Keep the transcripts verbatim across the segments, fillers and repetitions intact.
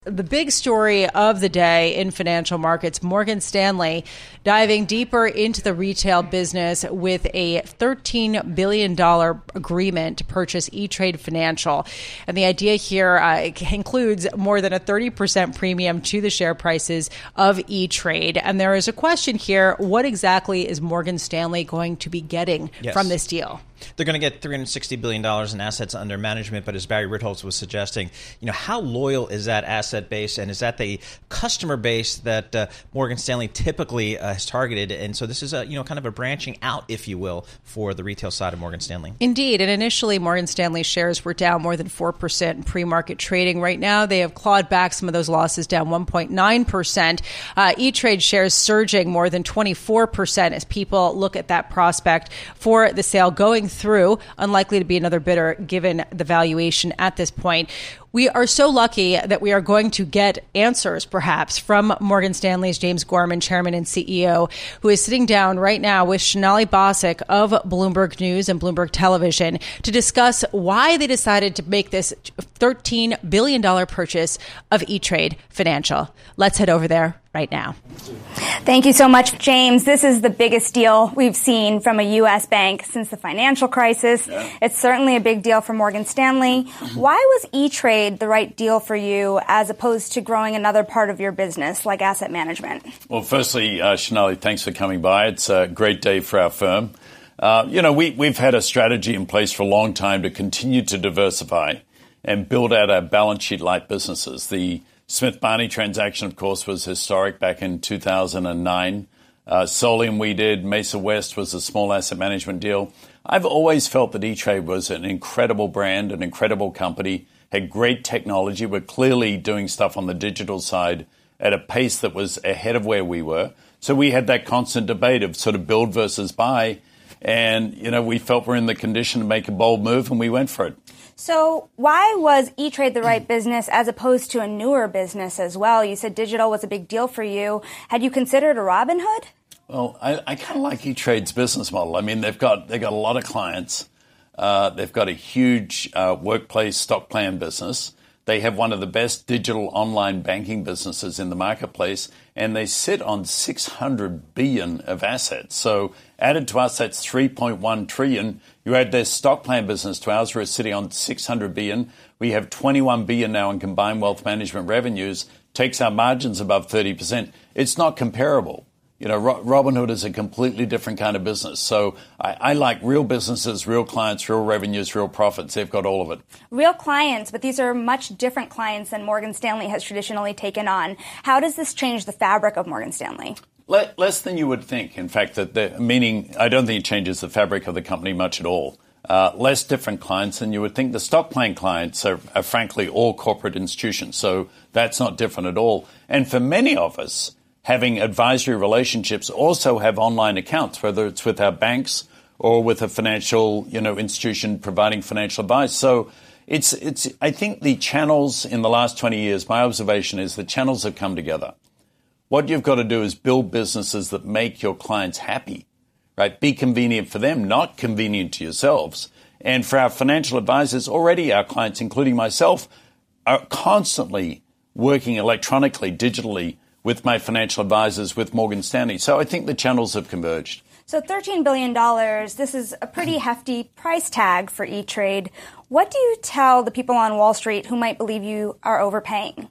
The big story of the day in financial markets, Morgan Stanley diving deeper into the retail business with a thirteen billion dollars agreement to purchase E-Trade Financial. And the idea here uh, includes more than a thirty percent premium to the share prices of E-Trade. And there is a question here, what exactly is Morgan Stanley going to be getting yes. from this deal? They're going to get three hundred sixty billion dollars in assets under management, but as Barry Ritholtz was suggesting, you know, how loyal is that asset base, and is that the customer base that uh, Morgan Stanley typically uh, has targeted? And so this is a, you know, kind of a branching out, if you will, for the retail side of Morgan Stanley. Indeed, and initially Morgan Stanley shares were down more than four percent in pre-market trading. Right now, they have clawed back some of those losses, down one point nine percent. Uh, E-Trade shares surging more than twenty-four percent as people look at that prospect for the sale going through. Unlikely to be another bidder given the valuation at this point. We are so lucky that we are going to get answers, perhaps, from Morgan Stanley's James Gorman, chairman and C E O, who is sitting down right now with Sonali Basak of Bloomberg News and Bloomberg Television to discuss why they decided to make this thirteen billion dollars purchase of E-Trade Financial. Let's head over there right now. Thank you so much, James. This is the biggest deal we've seen from a U S bank since the financial crisis. Yeah. It's certainly a big deal for Morgan Stanley. Why was E-Trade the right deal for you as opposed to growing another part of your business like asset management? Well, firstly, uh, Sonali, thanks for coming by. It's a great day for our firm. Uh, you know, we, we've had a strategy in place for a long time to continue to diversify and build out our balance sheet light businesses. The Smith Barney transaction, of course, was historic back in two thousand nine. Uh, Solium we did. Mesa West was a small asset management deal. I've always felt that E-Trade was an incredible brand, an incredible company, had great technology. We're clearly doing stuff on the digital side at a pace that was ahead of where we were. So we had that constant debate of sort of build versus buy. And, you know, we felt we're in the condition to make a bold move, and we went for it. So why was E-Trade the right business as opposed to a newer business as well? You said digital was a big deal for you. Had you considered a Robinhood? Well, I, I kind of like E-Trade's business model. I mean, they've got they've got a lot of clients. Uh, they've got a huge uh, workplace stock plan business. They have one of the best digital online banking businesses in the marketplace, and they sit on six hundred billion dollars of assets. So added to us, that's three point one trillion dollars. You add their stock plan business to ours, we're sitting on six hundred billion dollars. We have twenty-one billion dollars now in combined wealth management revenues, takes our margins above thirty percent. It's not comparable. You know, Robinhood is a completely different kind of business. So I, I like real businesses, real clients, real revenues, real profits. They've got all of it. Real clients, but these are much different clients than Morgan Stanley has traditionally taken on. How does this change the fabric of Morgan Stanley? Less than you would think. In fact, that the, meaning I don't think it changes the fabric of the company much at all. Uh, less different clients than you would think. The stock plan clients are, are frankly all corporate institutions. So that's not different at all. And for many of us, having advisory relationships also have online accounts, whether it's with our banks or with a financial, you know, institution providing financial advice. So it's, it's, I think the channels in the last twenty years, my observation is the channels have come together. What you've got to do is build businesses that make your clients happy, right? Be convenient for them, not convenient to yourselves. And for our financial advisors, already our clients, including myself, are constantly working electronically, digitally, with my financial advisors, with Morgan Stanley. So I think the channels have converged. So thirteen billion dollars, this is a pretty hefty price tag for E-Trade. What do you tell the people on Wall Street who might believe you are overpaying?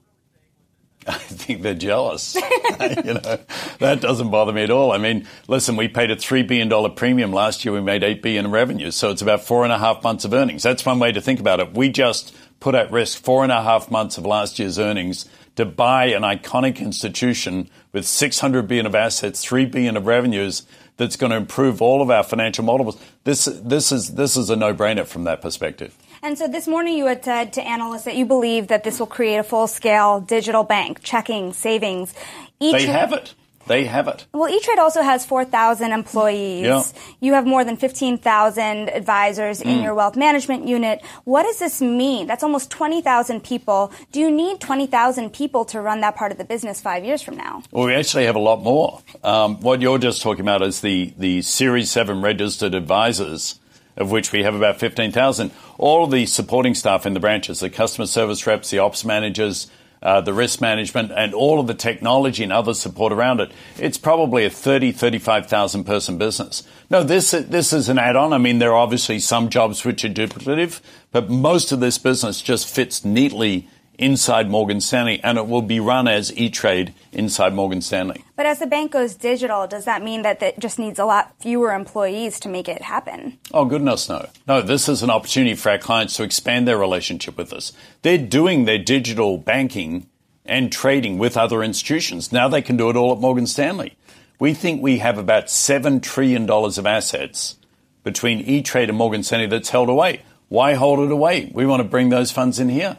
I think they're jealous. You know, that doesn't bother me at all. I mean, listen, we paid a three billion dollars premium last year. We made eight billion dollars in revenue. So it's about four and a half months of earnings. That's one way to think about it. We just put at risk four and a half months of last year's earnings to buy an iconic institution with six hundred billion dollars of assets, three billion dollars of revenues that's going to improve all of our financial models. This, this is, this is a no-brainer from that perspective. And so this morning you had said to analysts that you believe that this will create a full-scale digital bank, checking, savings. E-Trade, they have it. They have it. Well, E-Trade also has four thousand employees. Yeah. You have more than fifteen thousand advisors in mm. your wealth management unit. What does this mean? That's almost twenty thousand people. Do you need twenty thousand people to run that part of the business five years from now? Well, we actually have a lot more. Um, what you're just talking about is the, the Series seven registered advisors, of which we have about fifteen thousand. All of the supporting staff in the branches, the customer service reps, the ops managers, uh, the risk management, and all of the technology and other support around it, it's probably a thirty, thirty-five thousand person business. No, this, this is an add-on. I mean, there are obviously some jobs which are duplicative, but most of this business just fits neatly inside Morgan Stanley, and it will be run as E-Trade inside Morgan Stanley. But as the bank goes digital, does that mean that it just needs a lot fewer employees to make it happen? Oh, goodness, no. No, this is an opportunity for our clients to expand their relationship with us. They're doing their digital banking and trading with other institutions. Now they can do it all at Morgan Stanley. We think we have about seven trillion dollars of assets between E-Trade and Morgan Stanley that's held away. Why hold it away? We want to bring those funds in here.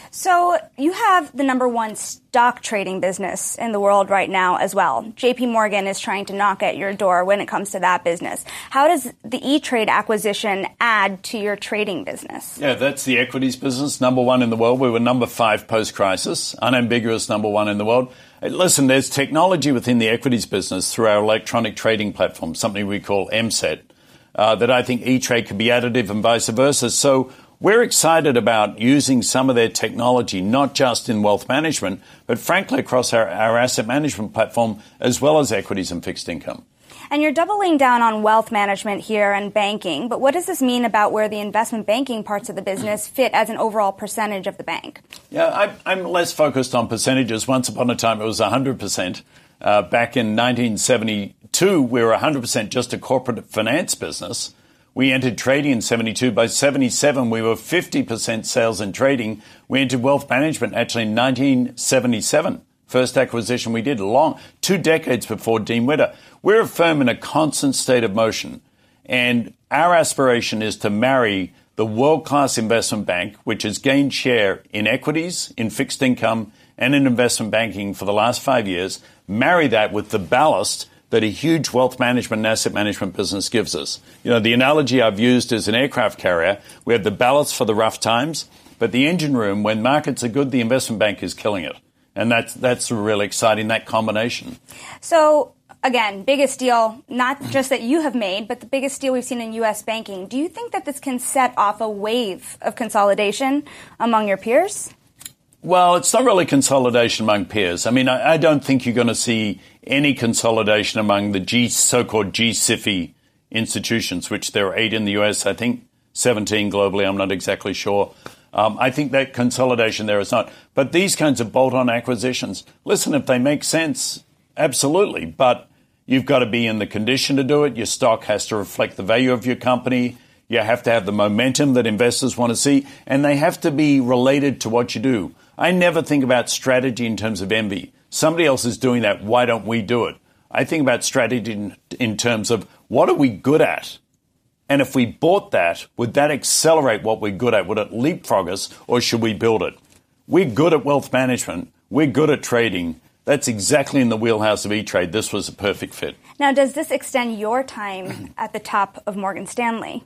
So you have the number one stock trading business in the world right now as well. J P Morgan is trying to knock at your door when it comes to that business. How does the E-Trade acquisition add to your trading business? Yeah, that's the equities business, number one in the world. We were number five post-crisis, unambiguous number one in the world. Listen, there's technology within the equities business through our electronic trading platform, something we call M SET, uh, that I think E-Trade could be additive and vice versa. So we're excited about using some of their technology, not just in wealth management, but frankly across our, our asset management platform, as well as equities and fixed income. And you're doubling down on wealth management here and banking, but what does this mean about where the investment banking parts of the business fit as an overall percentage of the bank? Yeah, I, I'm less focused on percentages. Once upon a time, it was one hundred percent. Uh, back in nineteen seventy-two, we were one hundred percent just a corporate finance business. We entered trading in seventy-two. By seventy-seven, we were fifty percent sales and trading. We entered wealth management actually in nineteen seventy-seven. First acquisition we did, long, two decades before Dean Witter. We're a firm in a constant state of motion. And our aspiration is to marry the world-class investment bank, which has gained share in equities, in fixed income, and in investment banking for the last five years, marry that with the ballast that a huge wealth management and asset management business gives us. You know, the analogy I've used is an aircraft carrier. We have the ballast for the rough times, but the engine room, when markets are good, the investment bank is killing it. And that's that's really exciting, that combination. So, again, biggest deal, not just that you have made, but the biggest deal we've seen in U S banking. Do you think that this can set off a wave of consolidation among your peers? Well, it's not really consolidation among peers. I mean, I, I don't think you're going to see any consolidation among the G, so-called G SIFI institutions, which there are eight in the U S, I think seventeen globally, I'm not exactly sure. Um, I think that consolidation there is not. But these kinds of bolt-on acquisitions, listen, if they make sense, absolutely. But you've got to be in the condition to do it. Your stock has to reflect the value of your company. You have to have the momentum that investors want to see. And they have to be related to what you do. I never think about strategy in terms of envy. Somebody else is doing that. Why don't we do it? I think about strategy in, in terms of what are we good at? And if we bought that, would that accelerate what we're good at? Would it leapfrog us, or should we build it? We're good at wealth management. We're good at trading. That's exactly in the wheelhouse of E-Trade. This was a perfect fit. Now, does this extend your time at the top of Morgan Stanley?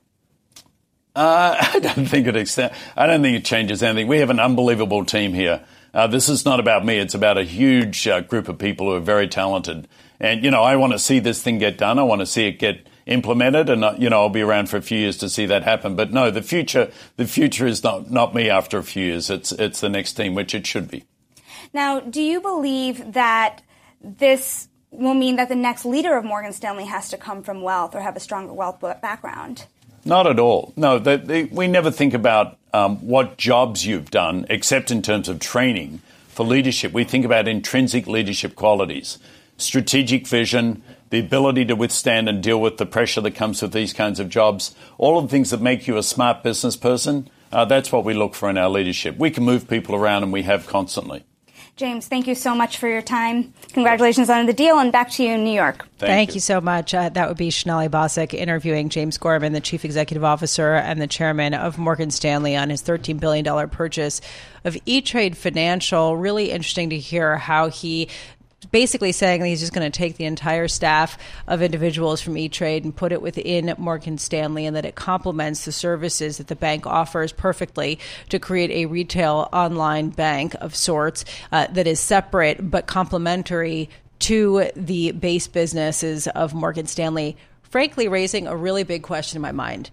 Uh, I don't think it extends. I don't think it changes anything. We have an unbelievable team here. Uh, this is not about me. It's about a huge uh, group of people who are very talented. And, you know, I want to see this thing get done. I want to see it get implemented, and, uh, you know, I'll be around for a few years to see that happen. But no, the future, the future is not, not me after a few years. It's, it's the next team, which it should be. Now, do you believe that this will mean that the next leader of Morgan Stanley has to come from wealth or have a stronger wealth background? Not at all. No, they, they, we never think about um, what jobs you've done, except in terms of training for leadership. We think about intrinsic leadership qualities, strategic vision, the ability to withstand and deal with the pressure that comes with these kinds of jobs, all of the things that make you a smart business person. Uh, that's what we look for in our leadership. We can move people around, and we have constantly. James, thank you so much for your time. Congratulations on the deal, and back to you in New York. Thank, thank you. you so much. Uh, that would be Sonali Basak interviewing James Gorman, the Chief Executive Officer and the Chairman of Morgan Stanley, on his thirteen billion dollars purchase of E-Trade Financial. Really interesting to hear how he basically saying that he's just going to take the entire staff of individuals from E-Trade and put it within Morgan Stanley, and that it complements the services that the bank offers perfectly to create a retail online bank of sorts uh, that is separate but complementary to the base businesses of Morgan Stanley, frankly raising a really big question in my mind.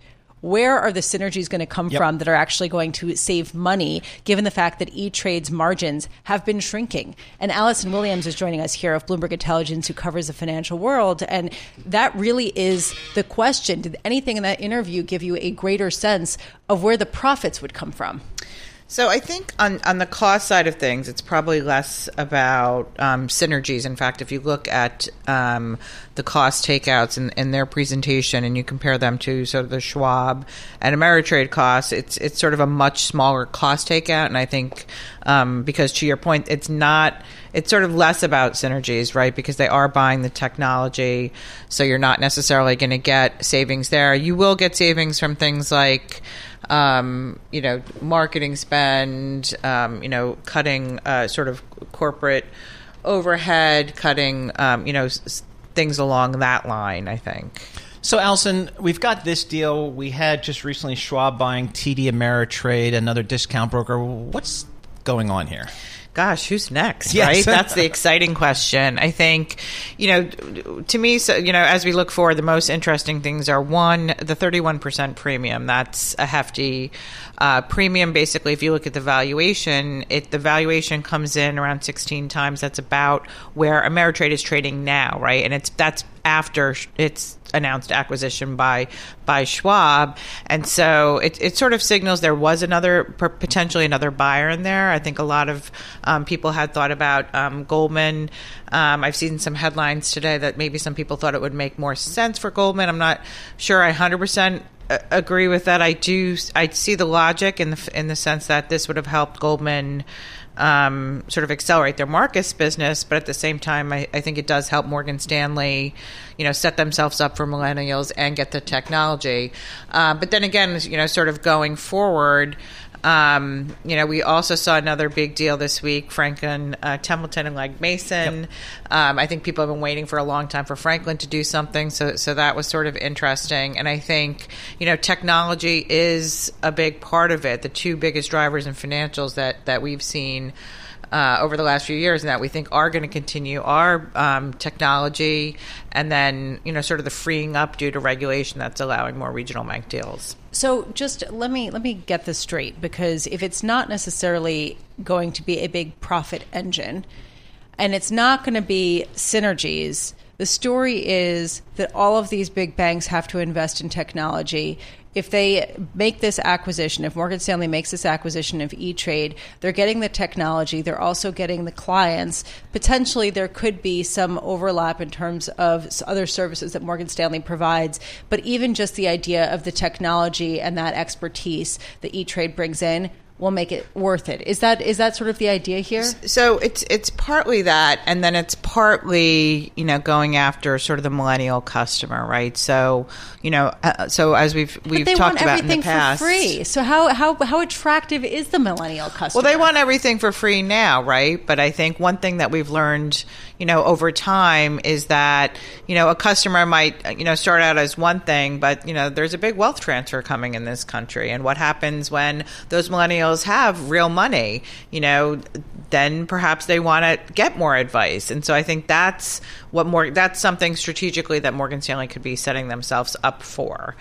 where are the synergies going to come Yep. from that are actually going to save money, given the fact that E-Trade's margins have been shrinking? And Allison Williams is joining us here of Bloomberg Intelligence, who covers the financial world. And that really is the question. Did anything in that interview give you a greater sense of where the profits would come from? So I think on, on the cost side of things, it's probably less about um, synergies. In fact, if you look at um, the cost takeouts in, in their presentation and you compare them to sort of the Schwab and Ameritrade costs, it's it's sort of a much smaller cost takeout. And I think um, because to your point, it's not it's sort of less about synergies, right? Because they are buying the technology, so you're not necessarily going to get savings there. You will get savings from things like Um, you know, marketing spend, um, you know, cutting uh, sort of corporate overhead, cutting, um, you know, s- things along that line, I think. So, Allison, we've got this deal. We had just recently Schwab buying T D Ameritrade, another discount broker. What's going on here? Gosh, who's next, Yes. right? That's the exciting question. I think, you know, to me, so, you know, as we look forward, the most interesting things are, one, the thirty-one percent premium. That's a hefty uh, premium. Basically, if you look at the valuation, it the valuation comes in around sixteen times. That's about where Ameritrade is trading now, right? And it's that's after its announced acquisition by by Schwab, and so it, it sort of signals there was another potentially another buyer in there. I think a lot of um, people had thought about um, Goldman. Um, I've seen some headlines today that maybe some people thought it would make more sense for Goldman. I'm not sure I one hundred percent agree with that. I do I see the logic in the in the sense that this would have helped Goldman Um, sort of accelerate their Marcus business, but at the same time, I, I think it does help Morgan Stanley, you know, set themselves up for millennials and get the technology. Uh, but then again, you know, sort of going forward, um, you know, we also saw another big deal this week, Franklin uh, Templeton and Legg Mason. Yep. Um, I think people have been waiting for a long time for Franklin to do something, so so that was sort of interesting. And I think, you know, technology is a big part of it. The two biggest drivers in financials that, that we've seen Uh, over the last few years and that we think are going to continue are um, technology and then, you know, sort of the freeing up due to regulation that's allowing more regional bank deals. So just let me let me get this straight, because if it's not necessarily going to be a big profit engine and it's not going to be synergies, the story is that all of these big banks have to invest in technology. If they make this acquisition, if Morgan Stanley makes this acquisition of E-Trade, they're getting the technology, they're also getting the clients. Potentially there could be some overlap in terms of other services that Morgan Stanley provides, but even just the idea of the technology and that expertise that E-Trade brings in will make it worth it. Is that is that sort of the idea here? So it's it's partly that, and then it's partly, you know, going after sort of the millennial customer, right? So, you know, uh, so as we've we've but they talked want about in the everything past, for free. So how how how attractive is the millennial customer? well, they want everything for free now, right? But I think one thing that we've learned, you know, over time is that, you know, a customer might, you know, start out as one thing, but, you know, there's a big wealth transfer coming in this country. And what happens when those millennials have real money, you know, then perhaps they want to get more advice. And so I think that's what more, that's something strategically that Morgan Stanley could be setting themselves up for.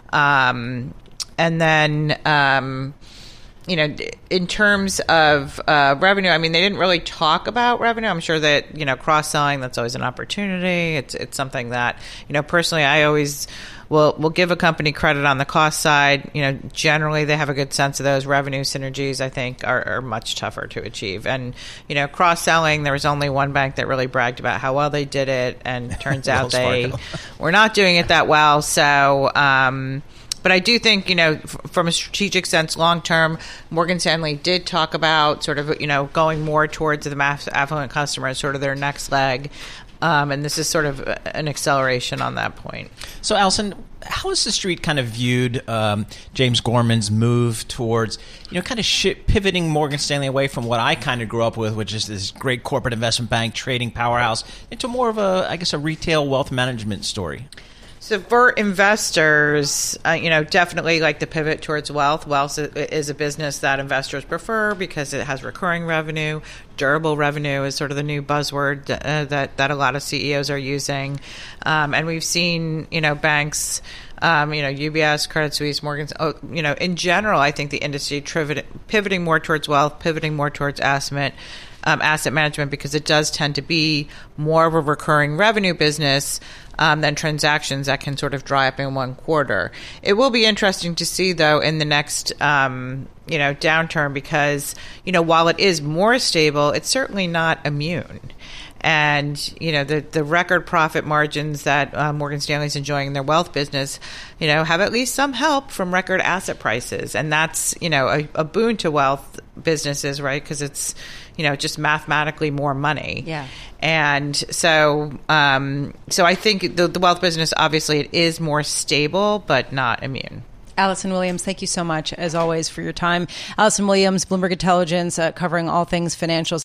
Um, and then, um, you know, in terms of uh, revenue, I mean, they didn't really talk about revenue. I'm sure that, you know, cross-selling, that's always an opportunity. It's it's something that, you know, personally, I always will will give a company credit on the cost side. You know, generally they have a good sense of those. Revenue synergies, I think, are, are much tougher to achieve. And, you know, cross-selling, there was only one bank that really bragged about how well they did it. And it turns out they were not doing it that well. So, um But I do think, you know, f- from a strategic sense, long term, Morgan Stanley did talk about sort of, you know, going more towards the mass affluent customers, sort of their next leg. Um, and this is sort of an acceleration on that point. So, Allison, how has the street kind of viewed um, James Gorman's move towards, you know, kind of sh- pivoting Morgan Stanley away from what I kind of grew up with, which is this great corporate investment bank, trading powerhouse, into more of a, I guess, a retail wealth management story? So for investors, uh, you know, definitely like the pivot towards wealth. Wealth is a business that investors prefer because it has recurring revenue. Durable revenue is sort of the new buzzword uh, that, that a lot of C E Os are using. Um, and we've seen, you know, banks, um, you know, U B S, Credit Suisse, Morgan, oh, you know, in general, I think the industry trivet, pivoting more towards wealth, pivoting more towards asset, um, asset management, because it does tend to be more of a recurring revenue business Um, than transactions that can sort of dry up in one quarter. It will be interesting to see, though, in the next, um, you know, downturn, because, you know, while it is more stable, it's certainly not immune. And, you know, the, the record profit margins that uh, Morgan Stanley's enjoying in their wealth business, you know, have at least some help from record asset prices. And that's, you know, a, a boon to wealth businesses, right? Because it's, you know, just mathematically more money. Yeah. And so, um, so I think the, the wealth business, obviously, it is more stable, but not immune. Allison Williams, thank you so much, as always, for your time. Allison Williams, Bloomberg Intelligence, uh, covering all things financials.